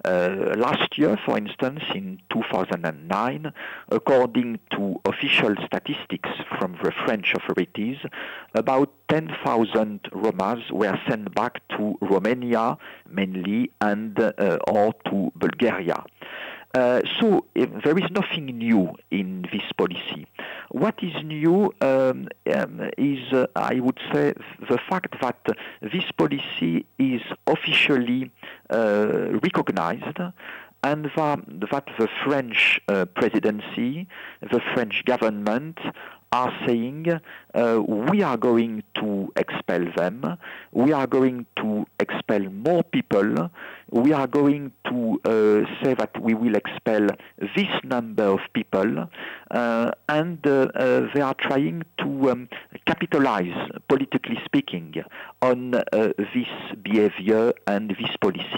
Last year, for instance, in 2009, according to official statistics from the French authorities, about 10,000 Romas were sent back to Romania mainly and or to Bulgaria. So there is nothing new in this policy. What is new is, I would say, the fact that this policy is officially recognized and that the French presidency, the French government are saying we are going to expel them, we are going to expel more people, we are going to say that we will expel this number of people, and they are trying to capitalize, politically speaking, on this behavior and this policy.